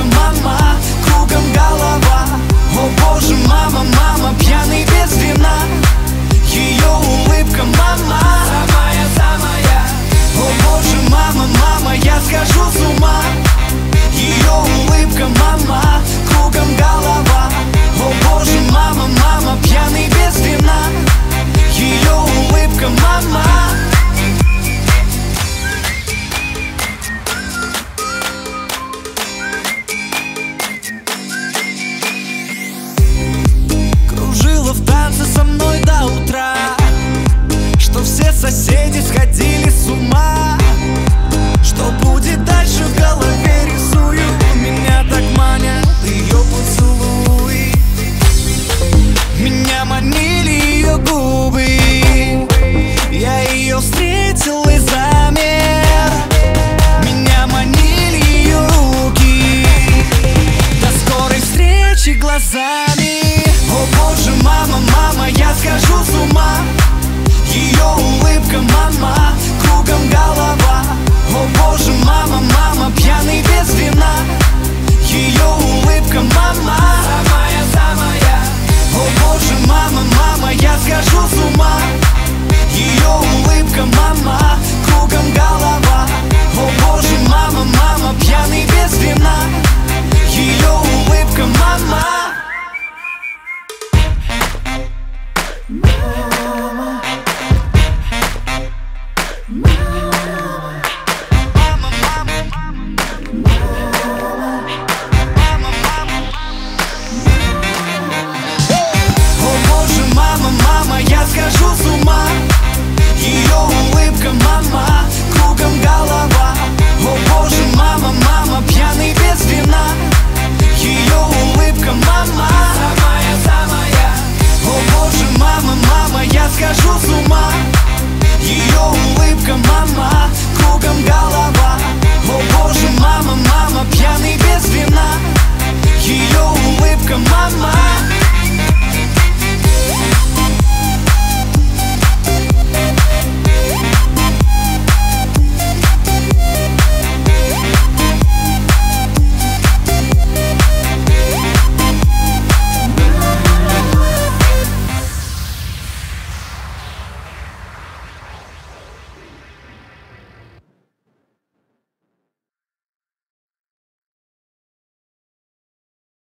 мама, кругом голова. О боже, мама, мама, пьяный без вина. Ее улыбка, мама, самая-самая. О боже, мама, мама, я схожу с ума. Ее улыбка, мама, кругом голова. О боже, мама, мама, пьяный без вина. Ее улыбка, мама. Кружила в танце со мной до утра, что все соседи сходили с ума. Что будет дальше, в голове рисую. Меня так манят ее поцелуи. Меня манили ее губы. Я ее встретил и замер. Меня манили ее руки. До скорой встречи глазами. О боже, мама, мама, я схожу с ума. Ее улыбка, мама, кругом голова. О боже, мама, мама, пьяный без вина. Ее улыбка, мама, самая-самая. О боже, мама, мама, я схожу с ума. Ее улыбка, мама, кругом голова. О боже, мама, мама, пьяный без вина. Ее улыбка, мама. Мама, я схожу с ума. Ее улыбка, мама, кругом голова. О боже, мама, мама, пьяный без вина. Ее улыбка, мама, самая